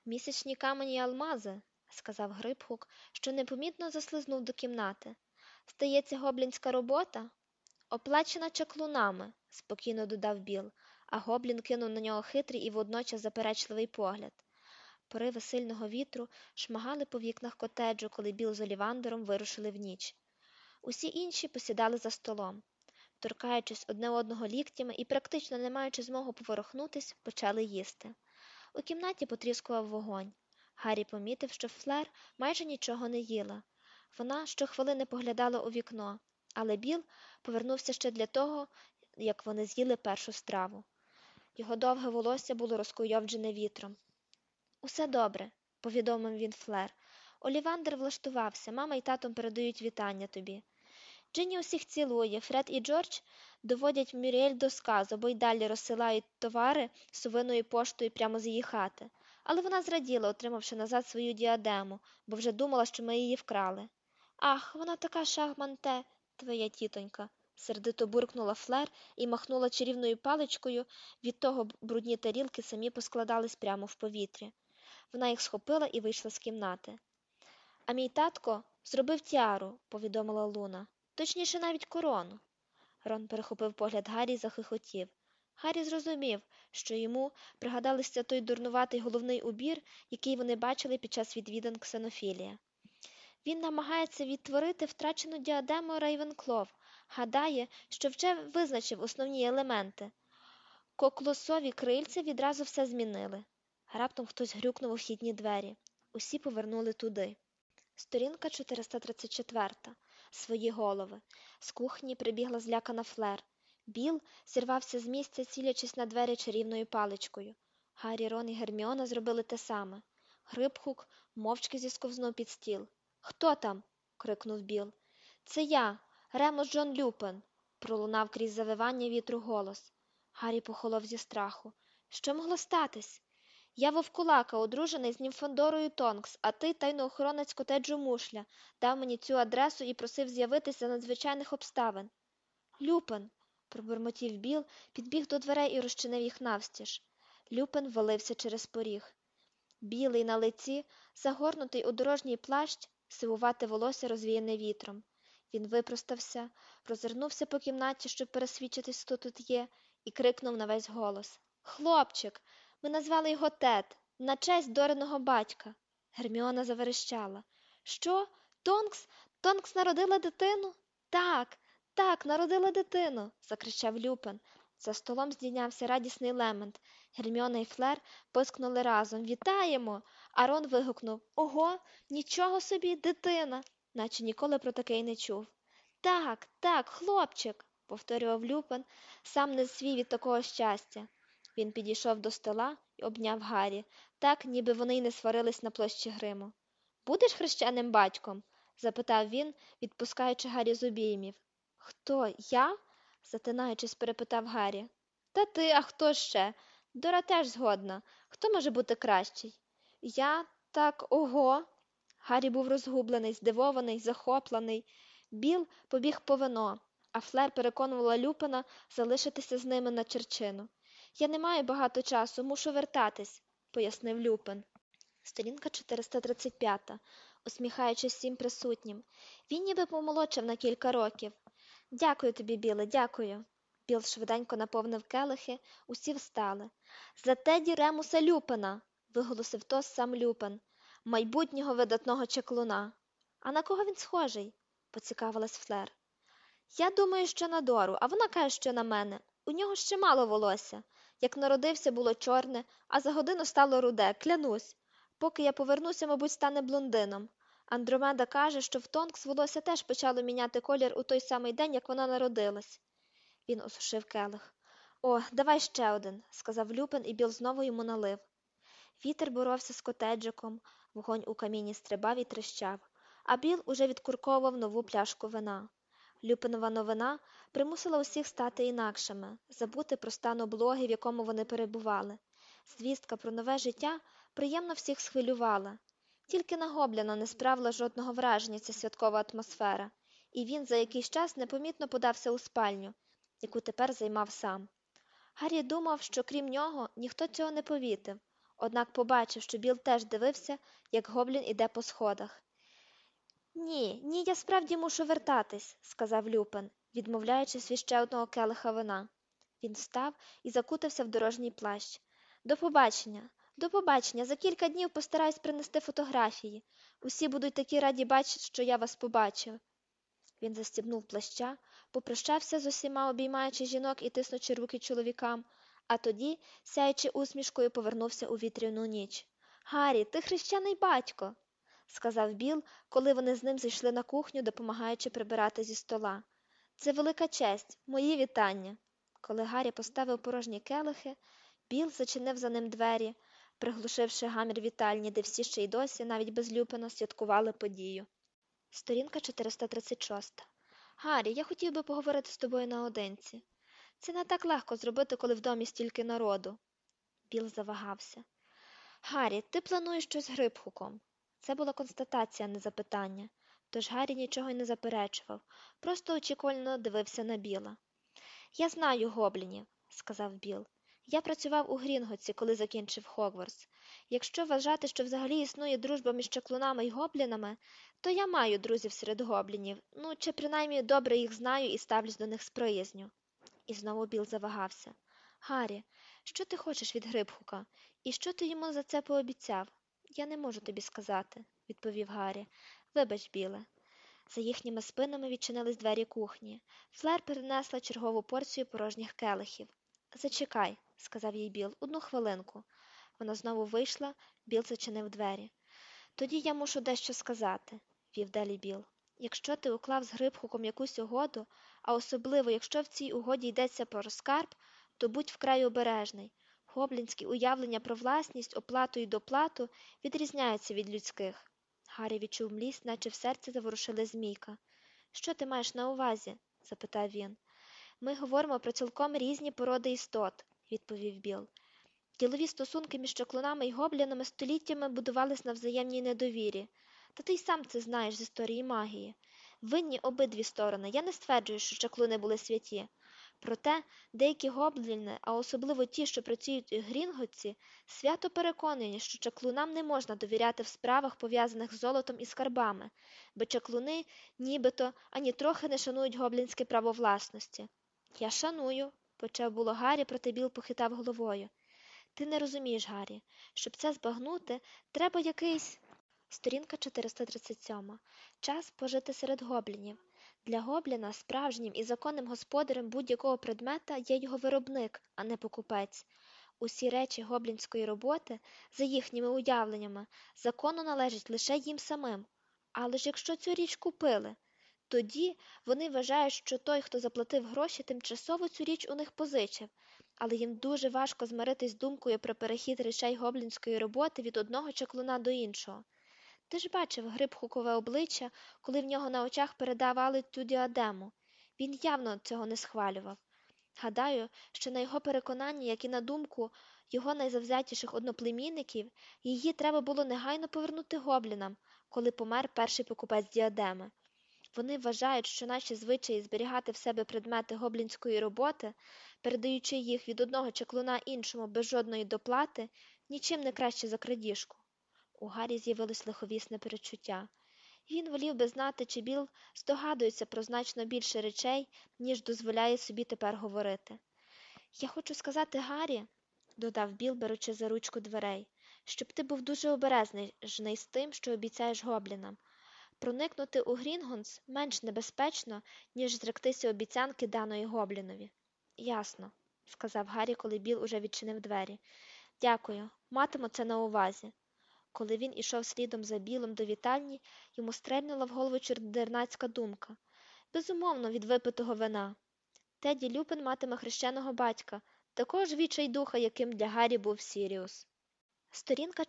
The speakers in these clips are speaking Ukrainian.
Місячні камені й алмази, сказав Грибхук, що непомітно заслизнув до кімнати. Здається, гоблінська робота? Оплачена чаклунами, спокійно додав Біл, а гоблін кинув на нього хитрий і водночас заперечливий погляд. Пориви сильного вітру шмагали по вікнах котеджу, коли Біл з Олівандером вирушили в ніч. Усі інші посідали за столом. Торкаючись одне одного ліктями і практично не маючи змоги поворухнутись, почали їсти. У кімнаті потріскував вогонь. Гаррі помітив, що Флер майже нічого не їла. Вона щохвилини поглядала у вікно, але Біл повернувся ще для того, як вони з'їли першу страву. Його довге волосся було розкуйовджене вітром. «Усе добре», – повідомив він Флер. «Олівандер влаштувався, мама і татом передають вітання тобі. Джинні усіх цілує, Фред і Джордж доводять Мюріель до сказу, бо й далі розсилають товари сувиною поштою прямо з її хати. Але вона зраділа, отримавши назад свою діадему, бо вже думала, що ми її вкрали. Ах, вона така шахманте, твоя тітонька, сердито буркнула Флер і махнула чарівною паличкою, від того брудні тарілки самі поскладались прямо в повітрі. Вона їх схопила і вийшла з кімнати. А мій татко зробив тіару, повідомила Луна. Точніше, навіть корону. Рон перехопив погляд Гаррі і захихотів. Гаррі зрозумів, що йому пригадався той дурнуватий головний убір, який вони бачили під час відвідин Ксенофілія. Він намагається відтворити втрачену діадему Рейвенклов, гадає, що вже визначив основні елементи. Коклосові крильця відразу все змінили. Раптом хтось грюкнув у вхідні двері. Усі повернули туди. Сторінка 434. Свої голови. З кухні прибігла злякана Флер. Біл зірвався з місця, цілячись на двері чарівною паличкою. Гаррі, Рон і Герміона зробили те саме. Грибхук мовчки зісковзнув під стіл. «Хто там?» – крикнув Біл. «Це я, Ремус Джон Люпен», – пролунав крізь завивання вітру голос. Гаррі похолов зі страху. Що могло статись? «Я вовкулака, одружений з Німфандорою Тонкс, а ти, тайноохоронець котеджу Мушля, дав мені цю адресу і просив з'явитися за надзвичайних обставин». «Люпен», – пробурмотів Біл, підбіг до дверей і розчинив їх навстіж. Люпен валився через поріг. Білий на лиці, загорнутий у дорожній плащ, сивувате волосся розвіяне вітром. Він випростався, розвернувся по кімнаті, щоб пересвідчитись, хто тут є, і крикнув на весь голос. «Хлопчик! Ми назвали його Тед, на честь Дореного батька». Герміона заверещала. «Що? Тонкс? Тонкс народила дитину?» «Так, так, народила дитину!» – закричав Люпен. За столом здійнявся радісний лемент. Герміона і Флер пискнули разом. «Вітаємо!» А Рон вигукнув. «Ого, нічого собі, дитина!» Наче ніколи про таке й не чув. «Так, так, хлопчик!» – повторював Люпен, сам не свій від такого щастя. Він підійшов до стола і обняв Гаррі, так, ніби вони й не сварились на площі Гриму. «Будеш хрещеним батьком?» – запитав він, відпускаючи Гаррі з обіймів. «Хто, я?» – затинаючись, перепитав Гаррі. «Та ти, а хто ще? Дора теж згодна. Хто може бути кращий?» «Я? Так, ого!» Гаррі був розгублений, здивований, захоплений. Біл побіг по вино, а Флер переконувала Люпена залишитися з ними на черчину. «Я не маю багато часу, мушу вертатись», – пояснив Люпен. Сторінка 435, усміхаючись всім присутнім. Він ніби помолодшав на кілька років. «Дякую тобі, Біле, дякую». Біл швиденько наповнив келихи, усі встали. «За Теді Ремуса Люпена!» – виголосив тост сам Люпен, майбутнього видатного чаклуна. «А на кого він схожий?» – поцікавилась Флер. «Я думаю, що на Дору, а вона каже, що на мене. У нього ще мало волосся. Як народився, було чорне, а за годину стало руде, клянусь. Поки я повернуся, мабуть, стане блондином. Андромеда каже, що в Тонкс волосся теж почало міняти колір у той самий день, як вона народилась». Він осушив келих. «О, давай ще один», – сказав Люпен, і Біл знову йому налив. Вітер боровся з котеджиком, вогонь у каміні стрибав і тріщав, а Біл уже відкурковував нову пляшку вина. Люпенова новина примусила усіх стати інакшими, забути про стан облоги, в якому вони перебували. Звістка про нове життя приємно всіх схвилювала. Тільки на Гобліна не справила жодного враження ця святкова атмосфера, і він за якийсь час непомітно подався у спальню, яку тепер займав сам. Гаррі думав, що крім нього ніхто цього не помітив. Однак побачив, що Біл теж дивився, як гоблін іде по сходах. Ні, я справді мушу вертатись, сказав Люпин, відмовляючись від ще одного келиха вина. Він встав і закутався в дорожній плащ. До побачення, за кілька днів постараюсь принести фотографії. Усі будуть такі раді бачити, що я вас побачив. Він застібнув плаща, попрощався з усіма, обіймаючи жінок і тиснучи руки чоловікам, а тоді, сяючи усмішкою, повернувся у вітряну ніч. «Гаррі, ти хрещений батько!» – сказав Біл, коли вони з ним зайшли на кухню, допомагаючи прибирати зі стола. «Це велика честь, мої вітання!» Коли Гаррі поставив порожні келихи, Біл зачинив за ним двері, приглушивши гамір вітальні, де всі ще й досі, навіть без Люпина, святкували подію. Сторінка 436. «Гаррі, я хотів би поговорити з тобою наодинці. Це не так легко зробити, коли в домі стільки народу». Біл завагався. «Гаррі, ти плануєш щось з Грибхуком?» Це була констатація, а не запитання. Тож Гаррі нічого й не заперечував, просто очікувально дивився на Біла. «Я знаю гоблінів», – сказав Біл. «Я працював у Грінготсі, коли закінчив Хогвартс. Якщо вважати, що взагалі існує дружба між чаклунами й гоблінами, то я маю друзів серед гоблінів, ну, чи принаймні добре їх знаю і ставлюсь до них з приязню». І знову Біл завагався. «Гаррі, що ти хочеш від Грибхука? І що ти йому за це пообіцяв?» «Я не можу тобі сказати», – відповів Гаррі. «Вибач, Біле». За їхніми спинами відчинились двері кухні. Флер перенесла чергову порцію порожніх келихів. «Зачекай», – сказав їй Біл, – «одну хвилинку». Вона знову вийшла, Біл зачинив двері. «Тоді я мушу дещо сказати», – вів далі Біл. «Якщо ти уклав з Грибхуком якусь угоду, а особливо, якщо в цій угоді йдеться про скарб, то будь вкрай обережний. Гоблінські уявлення про власність, оплату і доплату відрізняються від людських». Гаррі відчув млість, наче в серці заворушили змійка. «Що ти маєш на увазі?» – запитав він. «Ми говоримо про цілком різні породи істот», – відповів Біл. «Ділові стосунки між чаклунами й гоблінами століттями будувались на взаємній недовірі. Та ти й сам це знаєш з історії магії. Винні обидві сторони. Я не стверджую, що чаклуни були святі. Проте деякі гобліни, а особливо ті, що працюють у Грінготсі, свято переконані, що чаклунам не можна довіряти в справах, пов'язаних з золотом і скарбами, бо чаклуни нібито ані трохи не шанують гоблінське право власності». «Я шаную», – почав було Гаррі, проте Біл похитав головою. «Ти не розумієш, Гаррі. Щоб це збагнути, треба якийсь…» Сторінка 437. Час пожити серед гоблінів. Для гобліна справжнім і законним господарем будь-якого предмета є його виробник, а не покупець. Усі речі гоблінської роботи, за їхніми уявленнями, законно належать лише їм самим. Але ж якщо цю річ купили, тоді вони вважають, що той, хто заплатив гроші, тимчасово цю річ у них позичив, але їм дуже важко змиритись з думкою про перехід речей гоблінської роботи від одного чаклуна до іншого. Ти ж бачив Грибхукове обличчя, коли в нього на очах передавали ту діадему. Він явно цього не схвалював. Гадаю, що на його переконання, як і на думку його найзавзятіших одноплемінників, її треба було негайно повернути гоблінам, коли помер перший покупець діадеми. Вони вважають, що наші звичаї зберігати в себе предмети гоблінської роботи, передаючи їх від одного чаклуна іншому без жодної доплати, нічим не краще за крадіжку. У Гаррі з'явилось лиховісне перечуття. Він волів би знати, чи Біл здогадується про значно більше речей, ніж дозволяє собі тепер говорити. «Я хочу сказати, Гаррі», – додав Біл, беручи за ручку дверей, – «щоб ти був дуже обережний з тим, що обіцяєш гоблінам. Проникнути у Грінготс менш небезпечно, ніж зректися обіцянки даної гоблінові». «Ясно», – сказав Гаррі, коли Біл уже відчинив двері. «Дякую, матиму це на увазі». Коли він ішов слідом за Білом до вітальні, йому стрельнула в голову чудернацька думка. Безумовно, від випитого вина. Теді Люпин матиме хрещеного батька, такого ж відчайдуха, яким для Гаррі був Сіріус. Сторінка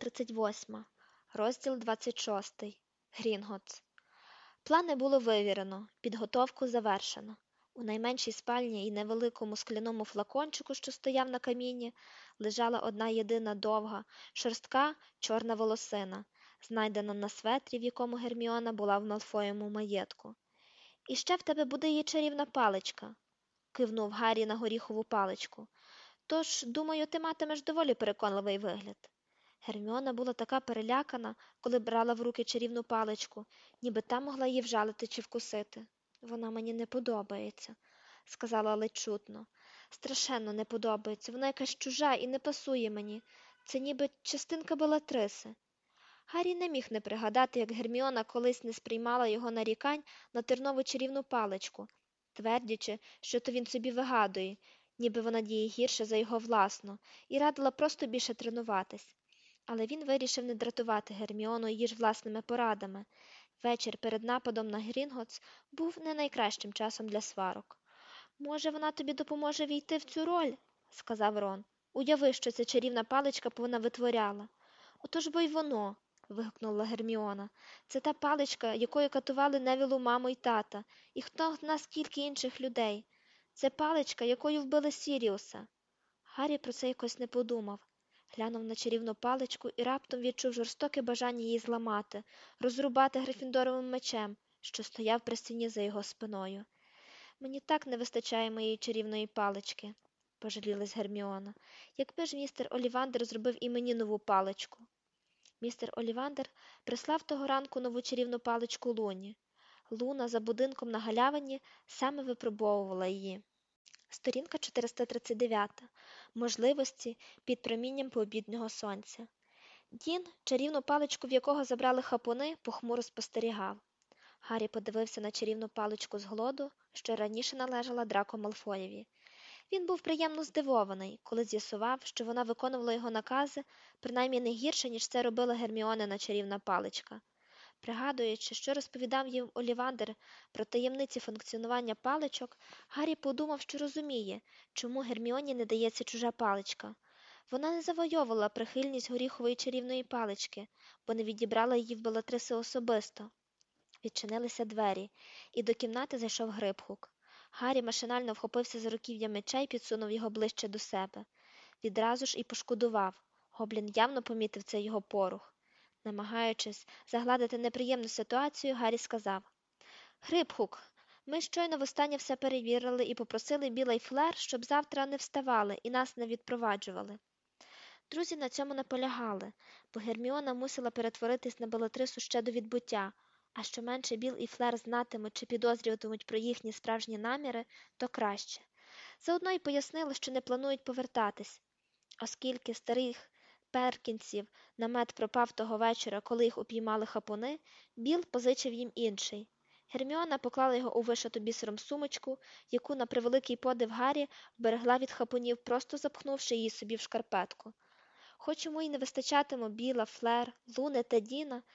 438. Розділ 26. Грінготс. Плани було вивірено, підготовку завершено. У найменшій спальні і невеликому скляному флакончику, що стояв на каміні, лежала одна єдина довга, шорстка чорна волосина, знайдена на светрі, в якому Герміона була в Малфоєвому маєтку. «І ще в тебе буде її чарівна паличка», – кивнув Гаррі на горіхову паличку. Тож, думаю, ти матимеш доволі переконливий вигляд. Герміона була така перелякана, коли брала в руки чарівну паличку, ніби та могла її вжалити чи вкусити. Вона мені не подобається, сказала ледь чутно. Страшенно не подобається, вона якась чужа і не пасує мені. Це ніби частинка Белатриси. Гаррі не міг не пригадати, як Герміона колись не сприймала його нарікань на тернову чарівну паличку, твердячи, що то він собі вигадує, ніби вона діє гірше за його власну, і радила просто більше тренуватись. Але він вирішив не дратувати Герміону її ж власними порадами. Вечір перед нападом на Грінготс був не найкращим часом для сварок. «Може, вона тобі допоможе війти в цю роль?» – сказав Рон. «Уяви, що ця чарівна паличка повна витворяла». «Отож бо й воно!» – вигукнула Герміона. «Це та паличка, якою катували Невілу маму й тата, і хто зна скільки інших людей. Це паличка, якою вбили Сіріуса». Гаррі про це якось не подумав. Глянув на чарівну паличку і раптом відчув жорстоке бажання її зламати, розрубати Грифіндоровим мечем, що стояв при стіні за його спиною. «Мені так не вистачає моєї чарівної палички», – пожалілась Герміона. «Якби ж містер Олівандер зробив і мені нову паличку». Містер Олівандер прислав того ранку нову чарівну паличку Луні. Луна за будинком на галявині саме випробовувала її. Сторінка 439. Можливості під промінням пообіднього сонця. Дін, чарівну паличку, в якого забрали хапуни, похмуро спостерігав. Гаррі подивився на чарівну паличку з глоду, що раніше належала Драко Малфоєві. Він був приємно здивований, коли з'ясував, що вона виконувала його накази, принаймні не гірше, ніж це робила Герміонина чарівна паличка. Пригадуючи, що розповідав їм Олівандер про таємниці функціонування паличок, Гаррі подумав, що розуміє, чому Герміоні не дається чужа паличка. Вона не завойовувала прихильність горіхової чарівної палички, бо не відібрала її в Белатриси особисто. Відчинилися двері, і до кімнати зайшов Грибхук. Гаррі машинально вхопився за руків'я меча й підсунув його ближче до себе. Відразу ж і пошкодував. Гоблін явно помітив цей його порух. Намагаючись загладити неприємну ситуацію, Гаррі сказав: «Грибхук, ми щойно востаннє все перевірили і попросили Біла й Флер, щоб завтра не вставали і нас не відпроваджували». Друзі на цьому наполягали, бо Герміона мусила перетворитись на Белатрису ще до відбуття, а що менше Біл і Флер знатимуть чи підозрюватимуть про їхні справжні наміри, то краще. Заодно й пояснили, що не планують повертатись, оскільки старих Перкінсів намет пропав того вечора, коли їх упіймали хапуни, Біл позичив їм інший. Герміона поклала його у вишиту бісером сумочку, яку, на превеликий подив Гаррі, вберегла від хапунів, просто запхнувши її собі в шкарпетку. Хоч йому й не вистачатиме Біла, Флер, Луни та Діна,